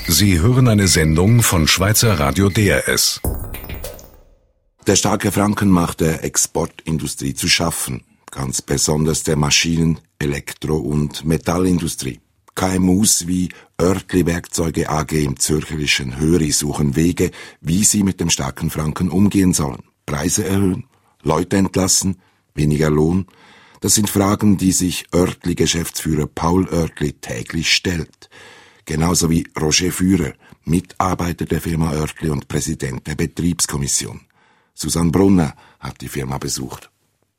Sie hören eine Sendung von Schweizer Radio DRS. Der starke Franken macht der Exportindustrie zu schaffen, ganz besonders der Maschinen-, Elektro- und Metallindustrie. KMUs wie Oertli Werkzeuge AG im zürcherischen Höri suchen Wege, wie sie mit dem starken Franken umgehen sollen. Preise erhöhen, Leute entlassen, weniger Lohn. Das sind Fragen, die sich Oertli-Geschäftsführer Paul Oertli täglich stellt. Genauso wie Roger Führer, Mitarbeiter der Firma Oertli und Präsident der Betriebskommission. Susanne Brunner hat die Firma besucht.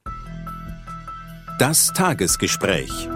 Das Tagesgespräch.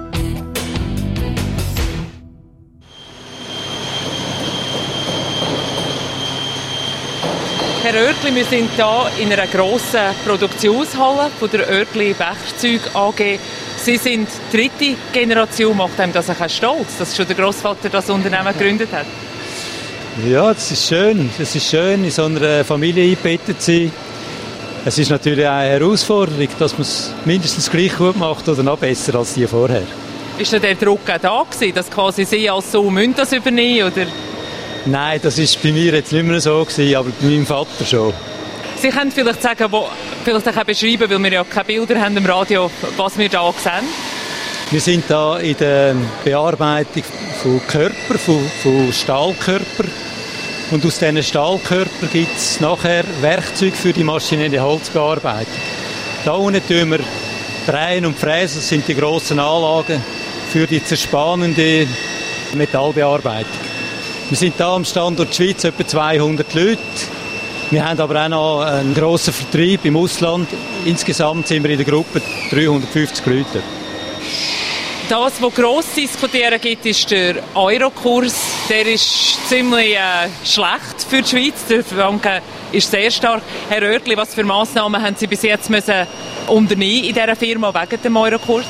Herr Oertli, wir sind hier in einer grossen Produktionshalle von der Oertli Werkzeug AG. Sie sind dritte Generation, macht einem das auch stolz, dass schon der Grossvater das Unternehmen gegründet hat? Ja, das ist schön. Es ist schön, in so einer Familie eingebettet zu sein. Es ist natürlich auch eine Herausforderung, dass man es mindestens gleich gut macht oder noch besser als die vorher. Ist denn der Druck auch da gewesen, dass quasi Sie als Sohn müssen das übernehmen, oder? Nein, das war bei mir jetzt nicht mehr so gewesen, aber bei meinem Vater schon. Sie können vielleicht sagen, vielleicht auch beschreiben, weil wir ja keine Bilder haben im Radio, was wir hier sehen. Wir sind hier in der Bearbeitung von Körpern, von Stahlkörpern. Und aus diesen Stahlkörpern gibt es nachher Werkzeuge für die maschinelle Holzbearbeitung. Da unten tun wir drehen und fräsen, das sind die grossen Anlagen für die zerspannende Metallbearbeitung. Wir sind hier am Standort Schweiz, etwa 200 Leute. Wir haben aber auch noch einen grossen Vertrieb im Ausland. Insgesamt sind wir in der Gruppe 350 Leute. Das, was gross diskutieren gibt, ist der Eurokurs. Der ist ziemlich schlecht für die Schweiz. Der Franken ist sehr stark. Herr Oertli, was für Massnahmen haben Sie bis jetzt müssen unternehmen in dieser Firma wegen dem Eurokurs?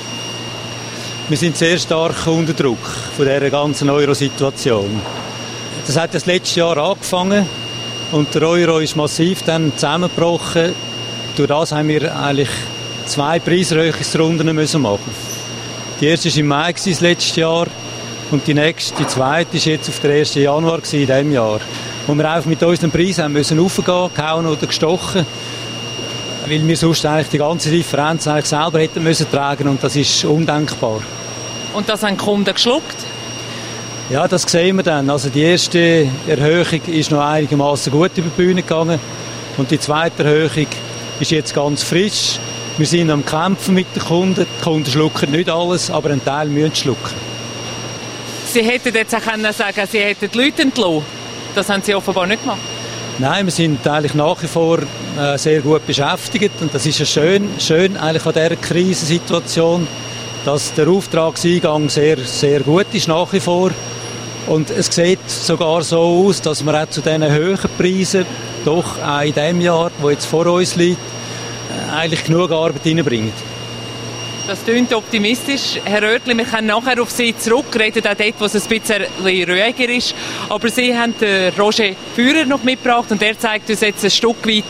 Wir sind sehr stark unter Druck von dieser ganzen Euro-Situation. Das hat das letzte Jahr angefangen und der Euro ist massiv dann zusammengebrochen. Durch das haben wir eigentlich 2 Preiserhöhungsrunden machen. Die erste war im Mai das letzte Jahr und die zweite war jetzt auf den 1. Januar in diesem Jahr. Wo wir auch mit unseren Preisen haben müssen raufgehen, gehauen oder gestochen, weil wir sonst eigentlich die ganze Differenz eigentlich selber hätten müssen tragen und das ist undenkbar. Und das haben die Kunden geschluckt? Ja, das sehen wir dann. Also die erste Erhöhung ist noch einigermaßen gut über die Bühne gegangen und die zweite Erhöhung ist jetzt ganz frisch. Wir sind am Kämpfen mit den Kunden. Die Kunden schlucken nicht alles, aber ein Teil müssen schlucken. Sie hätten jetzt auch sagen können, Sie hätten die Leute entlassen. Das haben Sie offenbar nicht gemacht. Nein, wir sind eigentlich nach wie vor sehr gut beschäftigt und das ist ja schön eigentlich an dieser Krisensituation, dass der Auftragseingang sehr, sehr gut ist nach wie vor. Und es sieht sogar so aus, dass wir auch zu diesen hohen Preisen doch auch in dem Jahr, das jetzt vor uns liegt, eigentlich genug Arbeit reinbringen. Das klingt optimistisch. Herr Oertli, wir können nachher auf Sie zurückreden, auch dort, wo es ein bisschen ruhiger ist. Aber Sie haben Roger Führer noch mitgebracht und er zeigt uns jetzt ein Stück weit,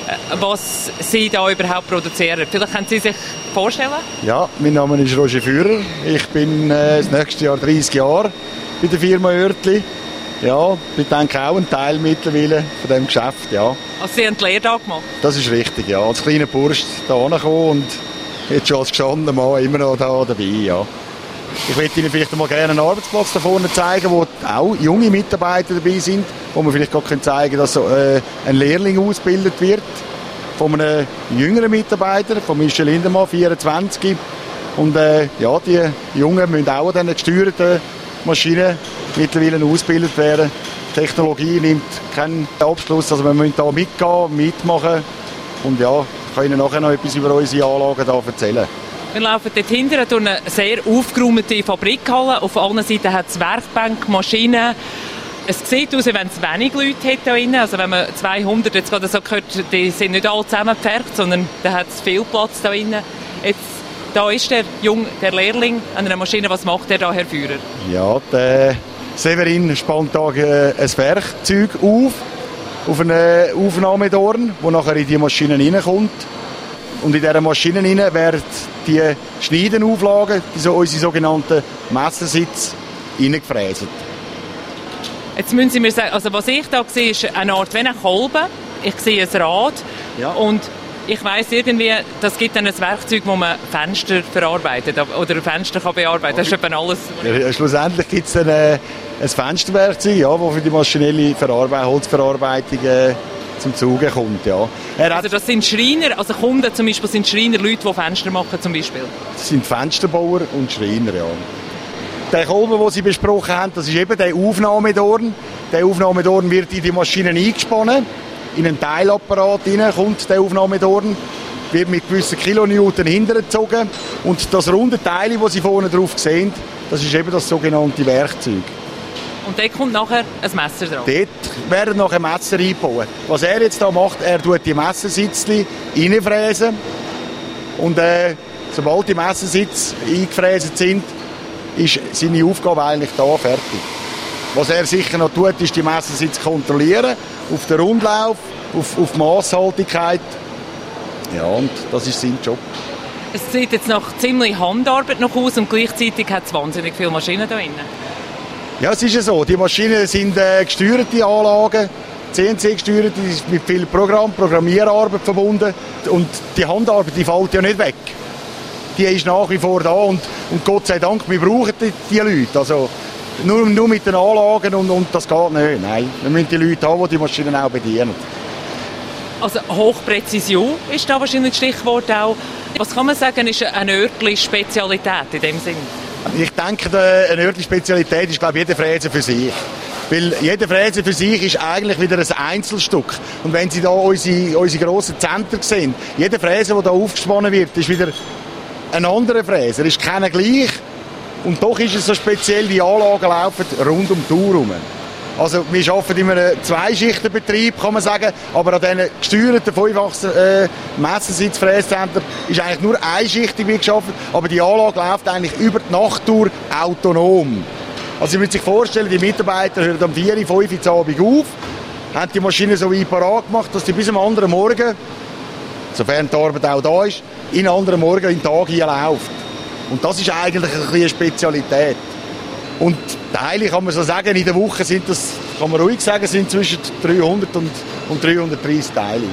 was Sie da überhaupt produzieren. Vielleicht können Sie sich vorstellen? Ja, mein Name ist Roger Führer. Ich bin das nächste Jahr 30 Jahre bei der Firma Oertli. Ja, ich denke auch ein Teil mittlerweile von diesem Geschäft, ja. Also Sie haben die Lehre da gemacht? Das ist richtig, ja. Als kleiner Bursch hier angekommen und jetzt schon als gestandener Mann immer noch da dabei, ja. Ich möchte Ihnen vielleicht mal gerne einen Arbeitsplatz da vorne zeigen, wo auch junge Mitarbeiter dabei sind, wo man vielleicht gerade zeigen kann, dass so, ein Lehrling ausgebildet wird von einem jüngeren Mitarbeiter, von Michel Lindemann, 24. Und ja, die Jungen müssen auch an diesen gesteuerten Maschinen mittlerweile ausgebildet werden. Die Technologie nimmt keinen Abschluss, also wir müssen da mitgehen, mitmachen und ja, ich kann Ihnen nachher noch etwas über unsere Anlagen da erzählen. Wir laufen dort hinten durch eine sehr aufgeräumte Fabrikhalle. Auf allen Seiten hat es Werkbänke, Maschinen. Es sieht aus, als wenn es wenig Leute hat hier drin. Also wenn man 200 jetzt gerade so gehört, die sind nicht alle zusammengepfercht, sondern da hat es viel Platz hier drin. Jetzt, da ist der Lehrling an einer Maschine. Was macht der da, Herr Führer? Ja, der Severin spannt da ein Werkzeug auf einen Aufnahmedorn, der nachher in die Maschine reinkommt. Und in dieser Maschine werden die Schneidenauflagen, unsere sogenannten Messersitze, reingefräst. Jetzt müssen Sie mir sagen, also was ich da sehe, ist eine Art wie eine Kolbe. Ich sehe ein Rad und ich weiss irgendwie, das gibt dann ein Werkzeug, wo man Fenster verarbeitet oder Fenster kann bearbeiten. Das ist eben alles. Ja, schlussendlich gibt es ein Fensterwerkzeug, das für die maschinelle Holzverarbeitung zum Zuge kommt. Ja. Also das sind Schreiner, also Kunden zum Beispiel sind Schreiner, Leute, die Fenster machen zum Beispiel? Das sind Fensterbauer und Schreiner, ja. Der Kolben, den Sie besprochen haben, das ist eben der Aufnahmedorn. Der Aufnahmedorn wird in die Maschine eingespannt. In einen Teilapparat hinein kommt der Aufnahmedorn, wird mit gewissen Kilonewton hintergezogen. Und das runde Teil, das Sie vorne drauf sehen, das ist eben das sogenannte Werkzeug. Und dort kommt nachher ein Messer drauf? Dort werden nachher Messer eingebaut. Was er jetzt da macht, er tut die Messersitzchen reinfräsen. Und sobald die Messersitze eingefräst sind, ist seine Aufgabe eigentlich da fertig. Was er sicher noch tut, ist die Messersitze kontrollieren, auf den Rundlauf, auf die Masshaltigkeit. Ja, und das ist sein Job. Es sieht jetzt nach ziemlich Handarbeit noch aus und gleichzeitig hat es wahnsinnig viele Maschinen da drin. Ja, es ist ja so. Die Maschinen sind gesteuerte Anlagen, CNC-gesteuert, mit viel Programmierarbeit verbunden. Und die Handarbeit, die fällt ja nicht weg. Die ist nach wie vor da und Gott sei Dank, wir brauchen die Leute. Also nur mit den Anlagen und das geht nicht. Nein, wir müssen die Leute haben, die die Maschinen auch bedienen. Also Hochpräzision ist da wahrscheinlich das Stichwort auch. Was kann man sagen, ist eine örtliche Spezialität in dem Sinn? Ich denke, eine örtliche Spezialität ist, glaube ich, jeder Fräser für sich. Weil jeder Fräser für sich ist eigentlich wieder ein Einzelstück. Und wenn Sie da unsere grossen Zentren sehen, jeder Fräser, der da aufgespannt wird, ist wieder ein anderer Fräser. Ist keiner gleich. Und doch ist es so speziell, die Anlagen laufen rund um die Uhr herum. Also wir arbeiten in einem Zweischichtenbetrieb, kann man sagen, aber an diesen gesteuerten 5-achsen Messersitzfräszentren ist eigentlich nur einschichtig gearbeitet, aber die Anlage läuft eigentlich über die Nacht durch autonom. Also Sie müssen sich vorstellen, die Mitarbeiter hören um 4, 5 Uhr Abend auf, haben die Maschine so weit parat gemacht, dass sie bis am anderen Morgen, sofern die Arbeit auch da ist, in den anderen Morgen in den Tag hier läuft. Und das ist eigentlich eine Spezialität. Und Teile kann man so sagen, in der Woche sind das, kann man ruhig sagen, sind zwischen 300 und 330 Teile.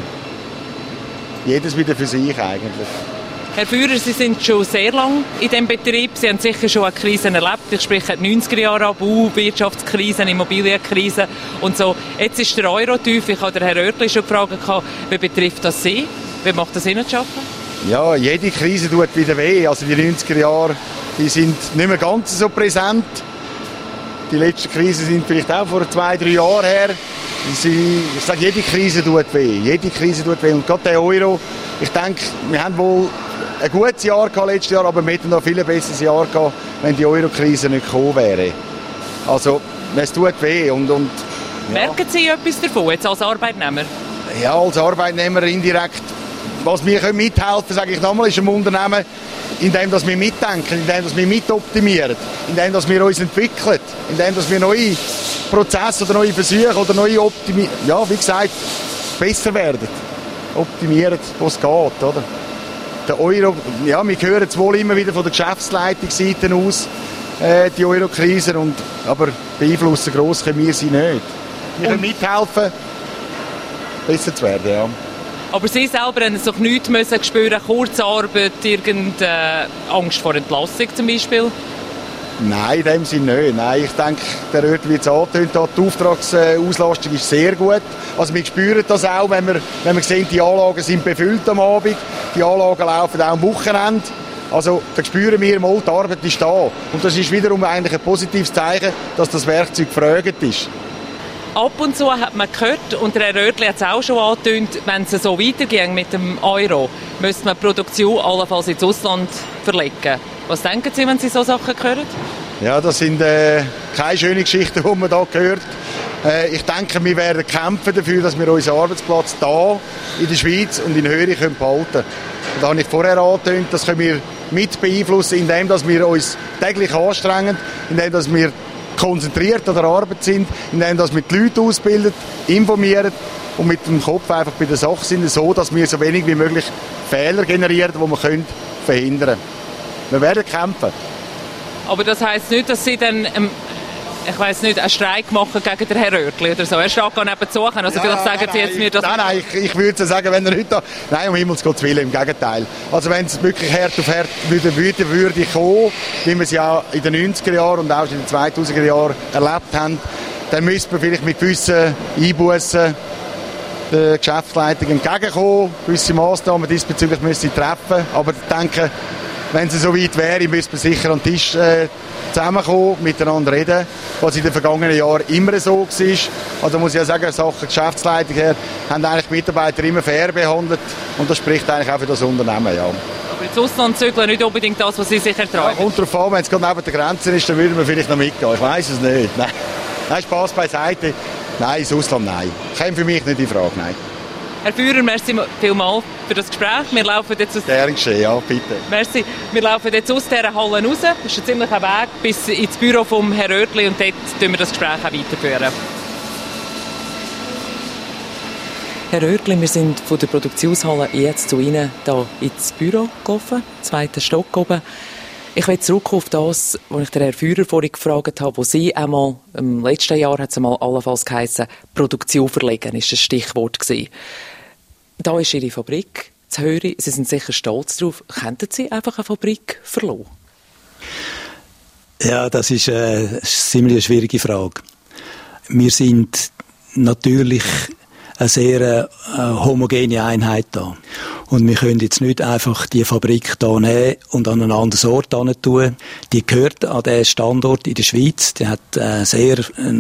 Jedes wieder für sich eigentlich. Herr Führer, Sie sind schon sehr lange in diesem Betrieb. Sie haben sicher schon eine Krise erlebt. Ich spreche die 90er Jahre an, Bau, Wirtschaftskrisen, Immobilienkrisen und so. Jetzt ist der Euro tief. Ich habe den Herrn Oertli schon gefragt, wie betrifft das Sie? Wie macht das Ihnen zu arbeiten? Ja, jede Krise tut wieder weh. Also die 90er Jahre, die sind nicht mehr ganz so präsent. Die letzten Krisen sind vielleicht auch vor 2-3 Jahren her. Ich sage, jede Krise tut weh. Jede Krise tut weh. Und gerade der Euro, ich denke, wir haben wohl ein gutes Jahr gehabt letztes Jahr, aber wir hätten noch viel besseres Jahr gehabt, wenn die Euro-Krise nicht gekommen wäre. Also, es tut weh. Und, ja. Merken Sie etwas davon, jetzt als Arbeitnehmer? Ja, als Arbeitnehmer indirekt. Was wir mithelfen können, sage ich nochmal, ist im Unternehmen, indem wir mitdenken, indem wir mitoptimieren, indem wir uns entwickeln, indem wir neue Prozesse oder neue Versuche oder neue wie gesagt, besser werden. Optimieren, wo es geht, oder? Der Euro, ja, wir hören es wohl immer wieder von der Geschäftsleitungsseite aus, die Euro-Krise, aber beeinflussen gross können wir sie nicht. Wir können mithelfen, besser zu werden, ja. Aber Sie selber haben doch nichts müssen spüren, Kurzarbeit, irgendeine Angst vor Entlassung zum Beispiel? Nein, in dem Sinne nicht. Nein, ich denke, der Oertli, wie es angetönt hat, die Auftragsauslastung ist sehr gut. Also wir spüren das auch, wenn wir sehen, die Anlagen sind befüllt am Abend, die Anlagen laufen auch am Wochenende. Also da spüren wir mal, die Arbeit ist da. Und das ist wiederum eigentlich ein positives Zeichen, dass das Werkzeug gefragt ist. Ab und zu hat man gehört, und der Herr Oertli hat es auch schon angetönt, wenn es so weitergeht mit dem Euro, müsste man die Produktion allenfalls ins Ausland verlegen. Was denken Sie, wenn Sie so Sachen hören? Ja, das sind keine schönen Geschichten, die man da hört. Ich denke, wir werden kämpfen dafür, dass wir unseren Arbeitsplatz hier in der Schweiz und in Höhe behalten können. Da habe ich vorher angetönt, das können wir mit beeinflussen, indem wir uns täglich anstrengen, indem wir konzentriert an der Arbeit sind, indem wir die Leute ausbilden, informieren und mit dem Kopf einfach bei der Sache sind, so dass wir so wenig wie möglich Fehler generieren, die wir verhindern können. Wir werden kämpfen. Aber das heisst nicht, dass Sie dann ich weiss nicht, einen Streik machen gegen den Herrn Oertli oder so? Er steht gar nebenzu. Also vielleicht sagen Sie jetzt mir das... Nein, ich würde sagen, wenn er nicht da... Nein, um Himmels Gottes Willen, im Gegenteil. Also wenn es wirklich Herd auf Herd würde kommen, wie wir es ja in den 90er Jahren und auch in den 2000er Jahren erlebt haben, dann müsste man vielleicht mit gewissen Einbussen der Geschäftsleitung entgegenkommen, gewisse Massnahmen diesbezüglich müssen treffen. Aber ich denke, wenn es so weit wäre, müsste man sicher an den Tisch zusammenkommen, miteinander reden, was in den vergangenen Jahren immer so war. Also muss ich ja sagen, Sachen Geschäftsleitung her, haben eigentlich die Mitarbeiter immer fair behandelt und das spricht eigentlich auch für das Unternehmen, ja. Aber ins Ausland zügeln nicht unbedingt das, was Sie sich erträumen? Ja, kommt darauf an, wenn es gerade neben der Grenze ist, dann würden wir vielleicht noch mitgehen. Ich weiss es nicht. Nein, Spass beiseite. Nein, ins Ausland nein. Käme für mich nicht in Frage, nein. Herr Führer, merci vielmals für das Gespräch. Wir laufen jetzt aus... Gern geschehen, ja, bitte. Merci. Wir laufen jetzt aus dieser Halle raus. Das ist ein ziemlicher Weg bis ins Büro vom Herrn Oertli und dort führen wir das Gespräch auch weiterführen. Herr Oertli, wir sind von der Produktionshalle jetzt zu Ihnen hier ins Büro gelaufen, 2. Stock oben. Ich will zurück auf das, was ich den Herrn Führer vorhin gefragt habe, wo Sie einmal, im letzten Jahr hat es einmal allenfalls geheissen, Produktion verlegen, ist das Stichwort gewesen. Da ist Ihre Fabrik zu hören, Sie sind sicher stolz drauf. Könnten Sie einfach eine Fabrik verlassen? Ja, das ist eine ziemlich schwierige Frage. Wir sind natürlich eine sehr homogene Einheit da. Und wir können jetzt nicht einfach die Fabrik hier nehmen und an einen anderen Ort tun. Die gehört an den Standort in der Schweiz. Die hat eine sehr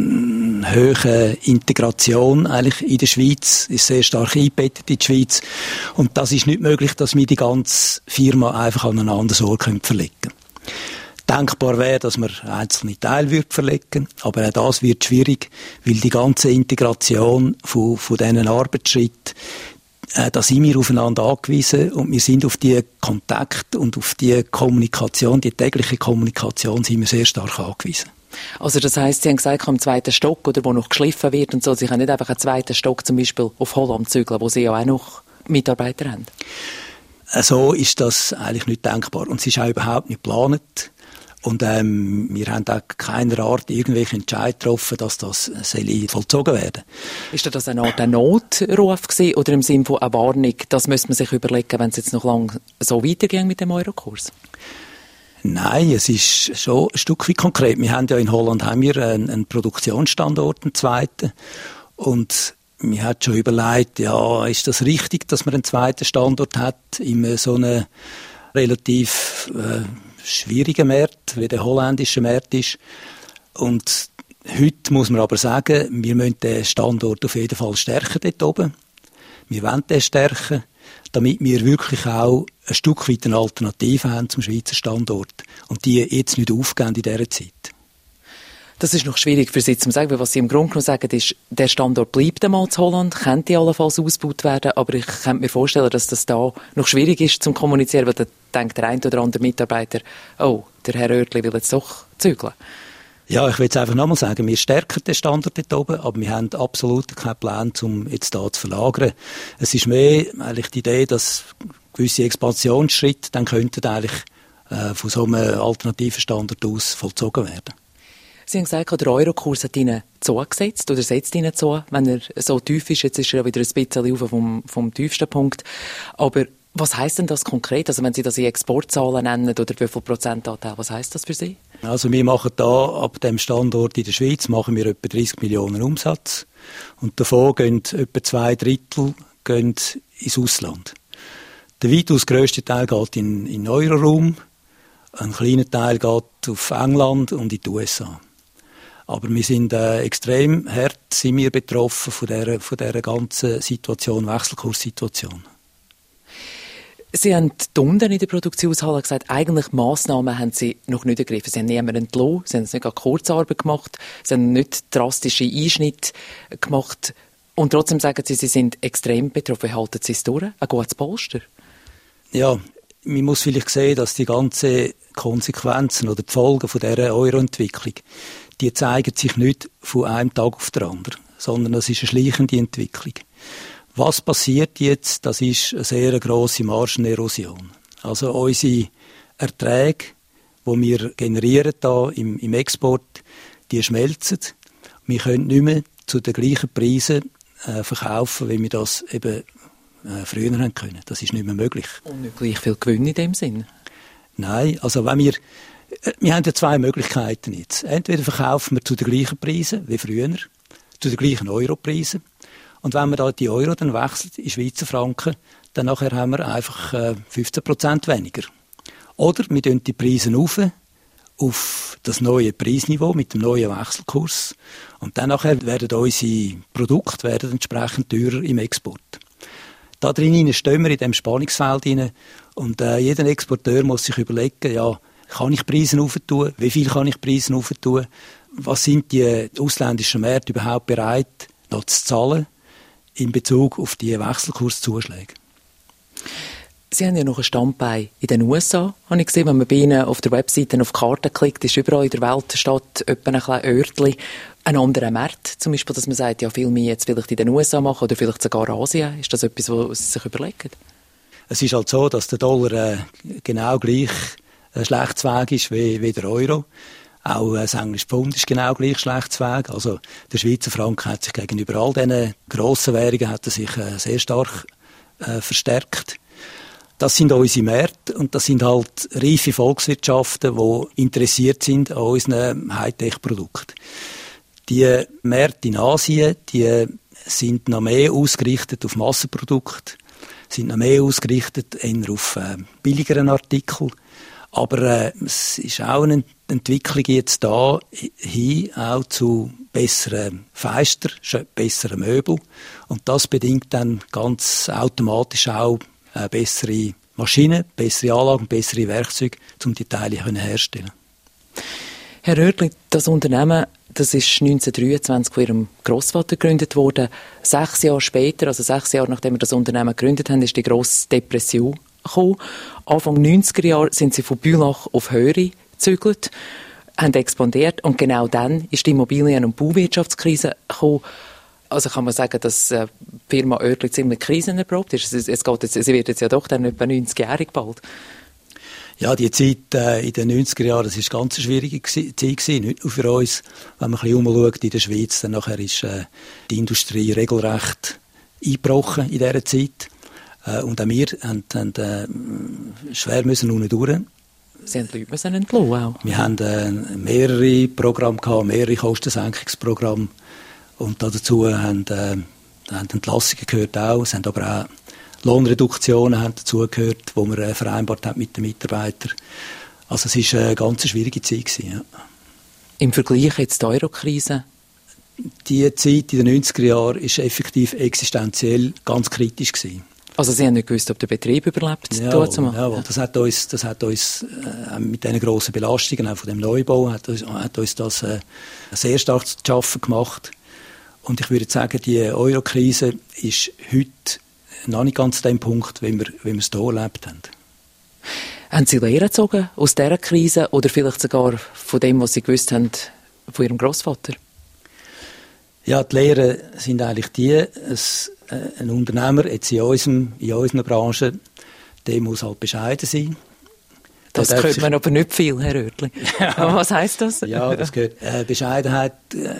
hohe Integration eigentlich in der Schweiz, ist sehr stark eingebettet in die Schweiz. Und das ist nicht möglich, dass wir die ganze Firma einfach an einen anderen Ort verlegen können. Denkbar wäre, dass man einzelne Teile verlegen würde, aber auch das wird schwierig, weil die ganze Integration von diesen Arbeitsschritten, da sind wir aufeinander angewiesen und wir sind auf die Kontakt und auf die Kommunikation, die tägliche Kommunikation sind wir sehr stark angewiesen. Also das heisst, Sie haben gesagt, am 2. Stock, oder wo noch geschliffen wird und so, Sie können nicht einfach einen 2. Stock zum Beispiel auf Holland zügeln, wo Sie ja auch noch Mitarbeiter haben? So ist das eigentlich nicht denkbar und es ist auch überhaupt nicht geplant. Und wir haben auch keiner Art irgendwelche Entscheid getroffen, dass das vollzogen werden soll. Ist das eine Art Notruf gewesen, oder im Sinne von einer Warnung, das müsste man sich überlegen, wenn es jetzt noch lange so weitergeht mit dem Eurokurs? Nein, es ist schon ein Stück weit konkret. Wir haben ja in Holland einen Produktionsstandort, einen zweiten. Und wir haben schon überlegt, ja, ist das richtig, dass man einen zweiten Standort hat in so einem relativ schwierigen Markt, wie der holländische Markt ist. Und heute muss man aber sagen, wir müssen den Standort auf jeden Fall stärken dort oben. Wir wollen den stärken, damit wir wirklich auch ein Stück weit eine Alternative haben zum Schweizer Standort und die jetzt nicht aufgeben in dieser Zeit. Das ist noch schwierig für Sie zu sagen, weil was Sie im Grunde genommen sagen, ist, der Standort bleibt einmal zu Holland, könnte allenfalls ausgebaut werden, aber ich könnte mir vorstellen, dass das da noch schwierig ist zum Kommunizieren, weil da denkt der ein oder andere Mitarbeiter, oh, der Herr Oertli will jetzt doch zügeln. Ja, ich will es einfach nochmal sagen, wir stärken den Standort dort oben, aber wir haben absolut keinen Plan, um jetzt da zu verlagern. Es ist mehr eigentlich die Idee, dass gewisse Expansionsschritte dann könnten eigentlich von so einem alternativen Standort aus vollzogen werden. Sie haben gesagt, der Eurokurs hat Ihnen zugesetzt oder setzt Ihnen zu, wenn er so tief ist. Jetzt ist er ja wieder ein bisschen rauf vom tiefsten Punkt. Aber was heisst denn das konkret? Also wenn Sie das in Exportzahlen nennen oder wie viel Prozentanteil, was heisst das für Sie? Also wir machen da ab dem Standort in der Schweiz machen wir etwa 30 Millionen Umsatz und davon gehen etwa 2/3 gehen ins Ausland. Der weitaus grösste Teil geht in den Euroraum, ein kleiner Teil geht auf England und in die USA. Aber wir sind extrem hart sind wir betroffen von dieser ganzen Situation, Wechselkurssituation. Sie haben unten in der Produktionshalle gesagt, eigentlich Massnahmen haben Sie noch nicht ergriffen. Sie haben niemanden entlassen, Sie haben nicht gerade Kurzarbeit gemacht, Sie haben nicht drastische Einschnitte gemacht. Und trotzdem sagen Sie, Sie sind extrem betroffen. Wie halten Sie es durch? Ein gutes Polster? Ja, man muss vielleicht sehen, dass die ganzen Konsequenzen oder die Folgen von dieser Euro-Entwicklung, die zeigen sich nicht von einem Tag auf den anderen, sondern das ist eine schleichende Entwicklung. Was passiert jetzt? Das ist eine sehr grosse Margenerosion. Also unsere Erträge, die wir generieren da im Export, die schmelzen. Wir können nicht mehr zu den gleichen Preisen verkaufen, wie wir das eben früher haben können. Das ist nicht mehr möglich. Und nicht gleich viel Gewinn in dem Sinn? Nein, also wenn wir haben ja zwei Möglichkeiten jetzt. Entweder verkaufen wir zu den gleichen Preisen wie früher, zu den gleichen Europreisen. Und wenn wir da die Euro dann wechseln in Schweizer Franken, dann nachher haben wir einfach 15% weniger. Oder wir erhöhen die Preise auf das neue Preisniveau mit dem neuen Wechselkurs. Und dann nachher werden unsere Produkte entsprechend teurer im Export. Da drin stehen wir in diesem Spannungsfeld rein. Und jeder Exporteur muss sich überlegen, ja, kann ich Preise aufentun? Wie viel kann ich Preise aufentun? Was sind die ausländischen Märkte überhaupt bereit, noch zu zahlen in Bezug auf die Wechselkurszuschläge? Sie haben ja noch ein Standbein in den USA, habe ich gesehen. Wenn man bei Ihnen auf der Webseite auf die Karte klickt, ist überall in der Welt steht etwa ein kleines Örtchen, ein anderer Markt. Zum Beispiel, dass man sagt, ja, viel mehr jetzt vielleicht in den USA machen oder vielleicht sogar Asien. Ist das etwas, was Sie sich überlegen? Es ist halt so, dass der Dollar genau gleich ein schlechtes Weg ist wie der Euro. Auch das englische Pfund ist genau gleich schlechtes Weg. Also der Schweizer Franken hat sich gegenüber all diesen grossen Währungen sehr stark verstärkt. Das sind unsere Märkte und das sind halt reife Volkswirtschaften, die interessiert sind an unseren Hightech-Produkten. Die Märkte in Asien, die sind noch mehr ausgerichtet auf Massenprodukte, sind noch mehr ausgerichtet eher auf billigeren Artikel. Aber es ist auch eine Entwicklung jetzt da hin, auch zu besseren Fenstern, besseren Möbeln. Und das bedingt dann ganz automatisch auch bessere Maschinen, bessere Anlagen, bessere Werkzeuge, um die Teile herzustellen. Herr Röhrli, das Unternehmen, das ist 1923 von Ihrem Grossvater gegründet worden. 6 Jahre später, also 6 Jahre nachdem wir das Unternehmen gegründet haben, ist die grosse Depression gekommen. Anfang 90er Jahre sind Sie von Bülach auf Höri gezügelt, haben expandiert und genau dann ist die Immobilien- und Bauwirtschaftskrise gekommen. Also kann man sagen, dass die Firma Oertli ziemlich krisenerprobt ist. Sie wird jetzt ja doch dann etwa 90-jährig bald. Ja, die Zeit in den 90er Jahren, das war eine ganz schwierige Zeit gewesen, nicht nur für uns. Wenn man ein bisschen umschaut in der Schweiz, dann nachher ist die Industrie regelrecht eingebrochen in dieser Zeit. Und auch wir haben schwer müssen unten durch. Sie haben die Leute entlassen auch. Wir haben mehrere Programme gehabt, mehrere Kostensenkungsprogramme. Und dazu haben Entlassungen gehört auch. Es haben aber auch Lohnreduktionen dazugehört, die man vereinbart hat mit den Mitarbeitern. Also es war eine ganz schwierige Zeit gewesen, ja. Im Vergleich jetzt zur Eurokrise? Die Zeit in den 90er Jahren war effektiv existenziell ganz kritisch gewesen. Also Sie haben nicht gewusst, ob der Betrieb überlebt? Ja, das hat uns mit diesen grossen Belastungen auch von dem Neubau hat uns das sehr stark zu schaffen gemacht. Und ich würde sagen, die Eurokrise ist heute noch nicht ganz an dem Punkt, wie wir es hier erlebt haben. Haben Sie Lehren gezogen aus dieser Krise oder vielleicht sogar von dem, was Sie gewusst haben von Ihrem Grossvater? Ja, die Lehren sind eigentlich die, ein Unternehmer jetzt in unserer Branche, der muss halt bescheiden sein. Das hört man aber nicht viel, Herr Oertli. Ja. Was heisst das? Ja, das gehört. Bescheidenheit,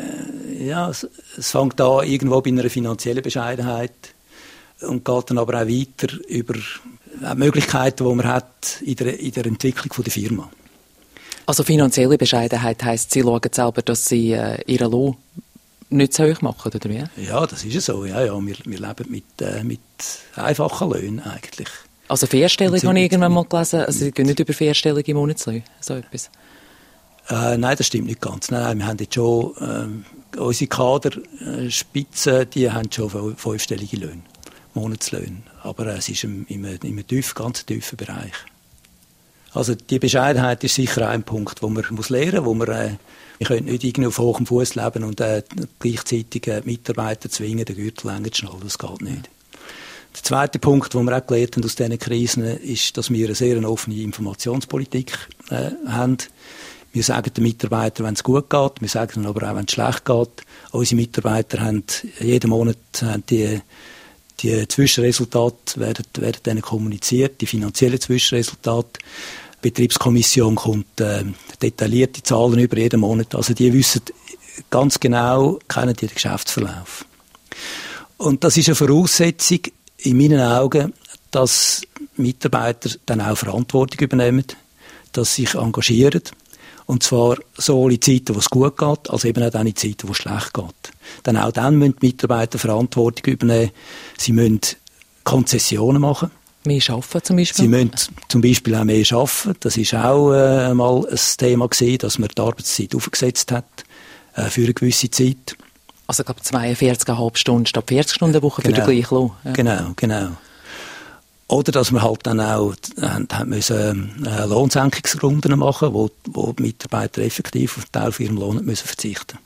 es fängt an irgendwo bei einer finanziellen Bescheidenheit und geht dann aber auch weiter über Möglichkeiten, die man hat in der Entwicklung der Firma. Also finanzielle Bescheidenheit heisst, Sie schauen selber, dass Sie Ihren Lohn nicht zu hoch machen, oder wie? Ja, das ist so. Ja. Wir leben mit einfachen Löhnen eigentlich. Also Vierstellung habe ich irgendwann mal gelesen. Also Sie gehen nicht über Vierstellung im Monatslöhn, so etwas? Nein, das stimmt nicht ganz. Nein, wir haben jetzt schon unsere Kaderspitzen, die haben schon 5-stellige Löhne, Monatslöhne. Aber es ist im ganz tiefen Bereich. Also die Bescheidenheit ist sicher ein Punkt, wo man lernen muss, wir können nicht irgendwie auf hohem Fuß leben und gleichzeitig Mitarbeiter zwingen, den Gürtel länger zu schnallen. Das geht nicht. Der zweite Punkt, den wir auch gelernt haben aus diesen Krisen, ist, dass wir eine sehr offene Informationspolitik haben. Wir sagen den Mitarbeitern, wenn es gut geht, wir sagen ihnen aber auch, wenn es schlecht geht. Unsere Mitarbeiter haben jeden Monat die Zwischenresultate werden denen kommuniziert, die finanziellen Zwischenresultate. Die Betriebskommission kommt detaillierte Zahlen über jeden Monat. Also die wissen ganz genau, kennen die den Geschäftsverlauf. Und das ist eine Voraussetzung in meinen Augen, dass Mitarbeiter dann auch Verantwortung übernehmen, dass sie sich engagieren. Und zwar sowohl in Zeiten, wo es gut geht, als eben auch dann in Zeiten, wo es schlecht geht. Denn auch dann müssen die Mitarbeiter Verantwortung übernehmen. Sie müssen Konzessionen machen. Mehr arbeiten zum Beispiel? Sie müssen zum Beispiel auch mehr arbeiten. Das war auch mal ein Thema gewesen, dass man die Arbeitszeit aufgesetzt hat für eine gewisse Zeit. Also ich glaube 42,5 Stunden statt 40 Stunden Woche für den gleichen Lohn. Ja. Genau. Oder dass wir halt dann auch müssen Lohnsenkungsrunden machen, wo die Mitarbeiter effektiv auf einen Teil von ihrem Lohn müssen verzichten.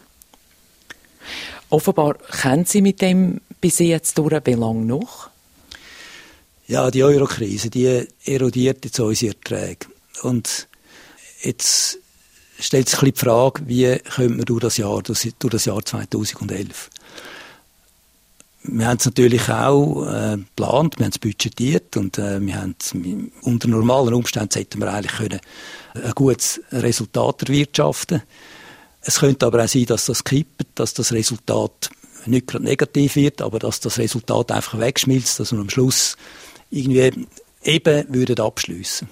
Offenbar kennen Sie mit dem bis jetzt durch. Wie lange noch? Ja, die Euro-Krise, die erodiert jetzt unsere Erträge. Und jetzt stellt sich die Frage, wie kommen wir durch das Jahr 2011? Wir haben es natürlich auch geplant, wir haben es budgetiert und wir haben unter normalen Umständen hätten wir eigentlich können ein gutes Resultat erwirtschaften. Es könnte aber auch sein, dass das kippt, dass das Resultat nicht gerade negativ wird, aber dass das Resultat einfach wegschmilzt, dass wir am Schluss irgendwie eben würden abschliessen.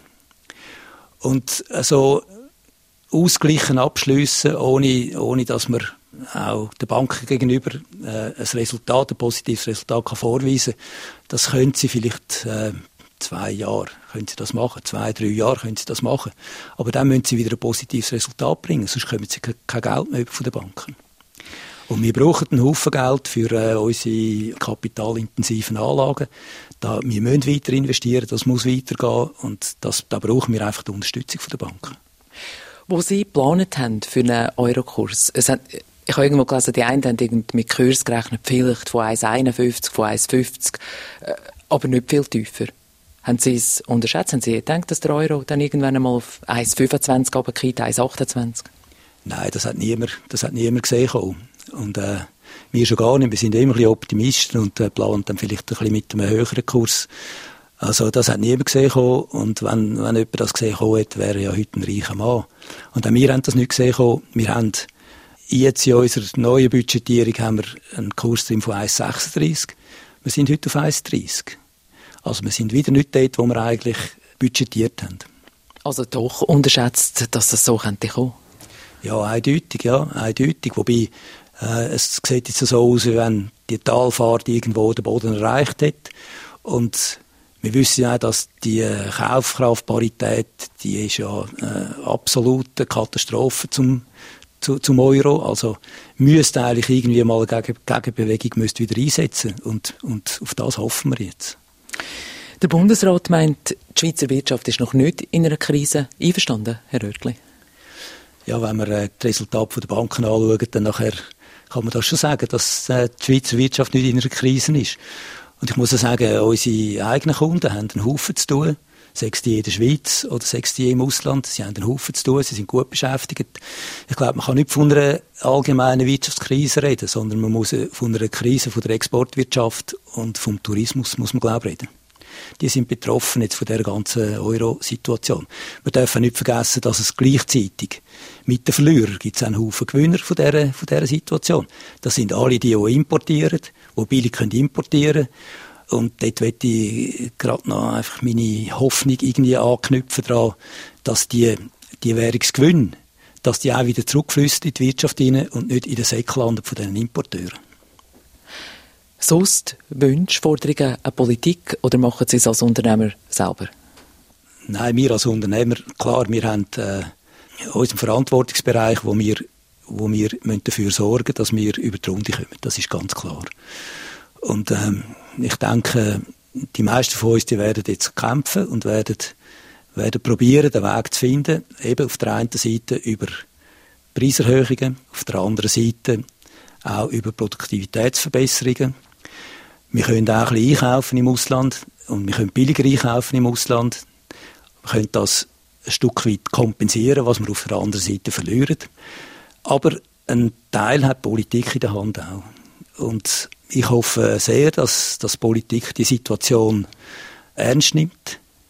Und so ausgleichen abschliessen, ohne dass man auch der Bank gegenüber ein positives Resultat vorweisen kann, das können sie vielleicht 2 Jahre können sie das machen, 2-3 Jahre können sie das machen. Aber dann müssen sie wieder ein positives Resultat bringen, sonst kommen sie kein Geld mehr von den Banken. Und wir brauchen einen Haufen Geld für unsere kapitalintensiven Anlagen. Wir müssen weiter investieren, das muss weitergehen und da brauchen wir einfach die Unterstützung der Banken. Wo Sie geplant haben für einen Eurokurs, ich habe irgendwo gelesen, die einen haben mit Kurs gerechnet, vielleicht von 1,51, von 1,50, aber nicht viel tiefer. Haben Sie es unterschätzt? Haben Sie gedacht, dass der Euro dann irgendwann einmal auf 1,25 runtergeht, 1,28? Nein, das hat niemand gesehen. Und wir schon gar nicht. Wir sind immer ein bisschen Optimisten und planen dann vielleicht ein bisschen mit einem höheren Kurs. Also das hat niemand gesehen. Und wenn jemand das gesehen hätte, wäre er ja heute ein reicher Mann. Und auch wir haben das nicht gesehen. Wir haben jetzt in unserer neuen Budgetierung haben wir einen Kurs drin von 1,36. Wir sind heute auf 1,30. Also wir sind wieder nicht dort, wo wir eigentlich budgetiert haben. Also doch unterschätzt, dass das so könnte kommen? Ja, eindeutig. Wobei, es sieht jetzt so aus, wie wenn die Talfahrt irgendwo den Boden erreicht hat. Und wir wissen ja auch, dass die Kaufkraftparität, die ist ja absolute Katastrophe zum Euro. Also müsste eigentlich irgendwie mal eine Gegenbewegung wieder einsetzen. Und auf das hoffen wir jetzt. Der Bundesrat meint, die Schweizer Wirtschaft ist noch nicht in einer Krise. Einverstanden, Herr Oertli? Ja, wenn wir die Resultate der Banken anschauen, dann nachher kann man das schon sagen, dass die Schweizer Wirtschaft nicht in einer Krise ist. Und ich muss auch sagen, unsere eigenen Kunden haben einen Haufen zu tun. Sei es die in der Schweiz oder sei es die im Ausland. Sie haben einen Haufen zu tun, sie sind gut beschäftigt. Ich glaube, man kann nicht von einer allgemeinen Wirtschaftskrise reden, sondern man muss von einer Krise von der Exportwirtschaft und vom Tourismus muss man, glaube ich, reden. Die sind betroffen jetzt von dieser ganzen Euro-Situation. Wir dürfen nicht vergessen, dass es gleichzeitig mit den Verlierern gibt es einen Haufen Gewinner von dieser Situation. Das sind alle die importieren, die billig importieren können. Und dort möchte ich gerade noch einfach meine Hoffnung irgendwie anknüpfen daran, dass die Währungsgewinne, dass die auch wieder zurückfließen in die Wirtschaft hinein und nicht in den Säcken landen von diesen Importeuren. Sonst Wünsche, Forderungen an Politik oder machen Sie es als Unternehmer selber? Nein, wir als Unternehmer, klar, wir haben unseren Verantwortungsbereich, wo wir dafür sorgen müssen, dass wir über die Runde kommen. Das ist ganz klar. Und ich denke, die meisten von uns, die werden jetzt kämpfen und werden probieren, den Weg zu finden. Eben auf der einen Seite über Preiserhöhungen, auf der anderen Seite auch über Produktivitätsverbesserungen. Wir können auch ein bisschen einkaufen im Ausland und wir können billiger einkaufen im Ausland. Wir können das ein Stück weit kompensieren, was wir auf der anderen Seite verlieren. Aber ein Teil hat die Politik in der Hand auch. Und ich hoffe sehr, dass Politik die Situation ernst nimmt,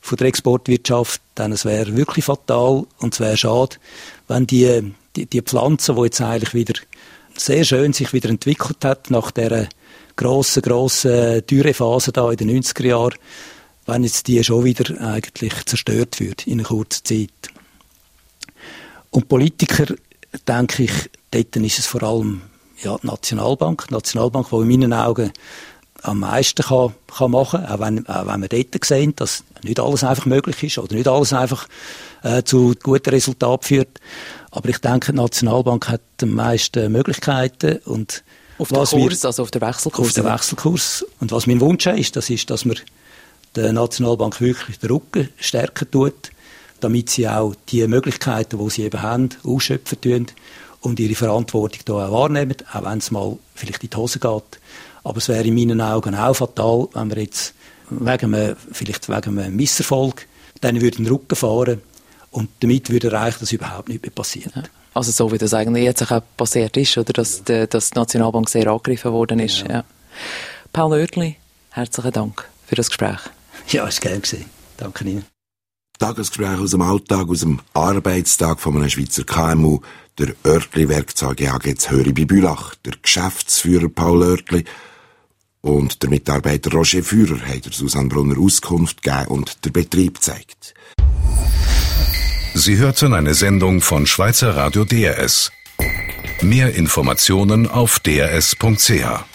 von der Exportwirtschaft, dann es wäre wirklich fatal und es wäre schade, wenn die Pflanze, die jetzt eigentlich wieder sehr schön sich wieder entwickelt hat nach dieser grossen Dürrephase da in den 90er Jahren, wenn jetzt die schon wieder eigentlich zerstört wird in einer kurzen Zeit. Und Politiker, denke ich, dort ist es vor allem die Nationalbank, die in meinen Augen am meisten kann machen, auch wenn wir dort sehen, dass nicht alles einfach möglich ist oder nicht alles einfach zu guten Resultaten führt. Aber ich denke, die Nationalbank hat die meisten Möglichkeiten. Und auf den Kurs, also auf den Wechselkurs? Auf den Wechselkurs. Und was mein Wunsch ist, dass man der Nationalbank wirklich den Rücken stärken tut, damit sie auch die Möglichkeiten, die sie eben haben, ausschöpfen tun und ihre Verantwortung da auch wahrnehmen, auch wenn es mal vielleicht in die Hose geht. Aber es wäre in meinen Augen auch fatal, wenn wir jetzt wegen einem Misserfolg dann den Rücken fahren und damit würde erreichen, dass überhaupt nichts mehr passiert. Ja. Also so wie das eigentlich jetzt auch passiert ist, oder dass die Nationalbank sehr angegriffen worden ist. Ja. Paul Oertli, herzlichen Dank für das Gespräch. Ja, es war gerne. Danke Ihnen. Tagesgespräch aus dem Alltag, aus dem Arbeitstag von einem Schweizer KMU, der Oertli Werkzeuge AG zu Höri bei Bülach, der Geschäftsführer Paul Oertli und der Mitarbeiter Roger Führer haben der Susanne Brunner Auskunft gegeben und den Betrieb gezeigt. Sie hörten eine Sendung von Schweizer Radio DRS. Mehr Informationen auf drs.ch.